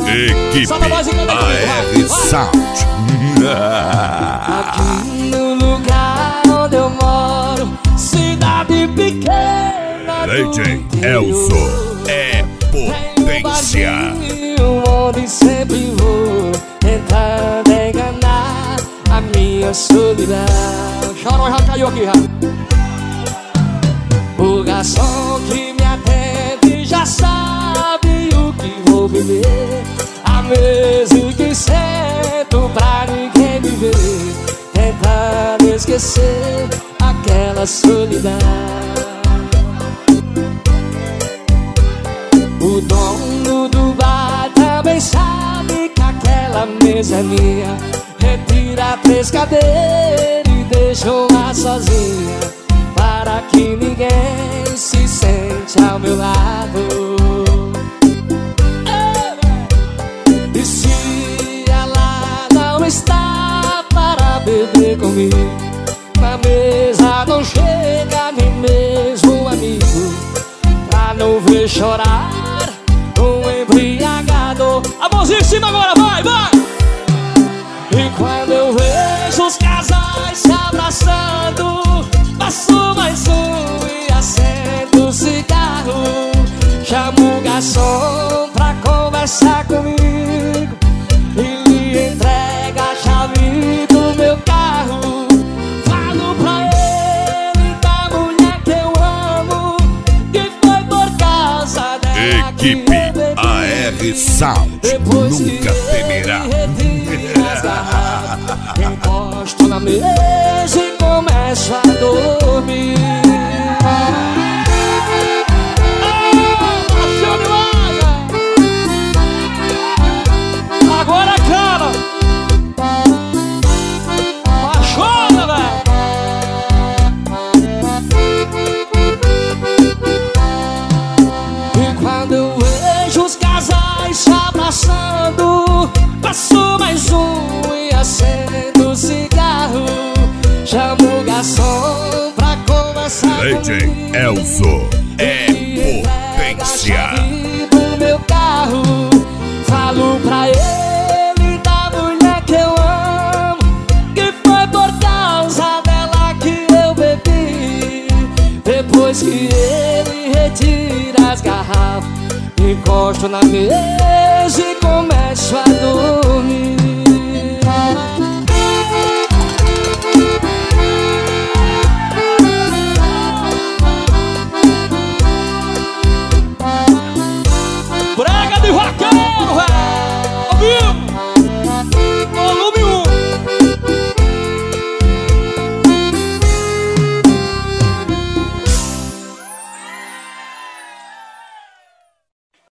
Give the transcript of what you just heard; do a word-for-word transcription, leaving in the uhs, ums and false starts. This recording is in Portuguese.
Equipe A R Sound. Aqui no lugar onde eu moro, cidade pequena D J Elzo é potência. Onde sempre vou tentando enganar a minha solidão. Chorão já caiu aqui já. O garçom que me atende já sabe o que vou beber. A mesa que sento pra ninguém me ver, tentando esquecer aquela solidão. O dono do bar também sabe que aquela mesa é minha. Retira três cadeiras e deixa lá sozinha, para que ninguém se sente ao meu lado. E se ela não está para beber comigo, na mesa não chega nem mesmo um amigo, pra não ver chorar um embriagado. A mãozinha em cima agora, vai, vai! E quando eu vejo os casais se abraçando, passo mais um e acendo o cigarro. Chamo o garçom pra conversar comigo e lhe entrega a chave do meu carro. Falo pra ele da mulher que eu amo, que foi por causa dela. Equipe A R Sound nunca temerá. Encosto na mesa e começo a dormir. Agora, cara, apaixona, velho. E quando eu vejo os casais se abraçando, passo mais um e acendo o cigarro. Chamo o garçom pra conversar D J comigo. Elzo é potência. Do meu carro, falo pra ele da mulher que eu amo, que foi por causa dela que eu bebi. Depois que ele retira as garrafas, encosto na mesa e começo a dormir. Brega de vaca!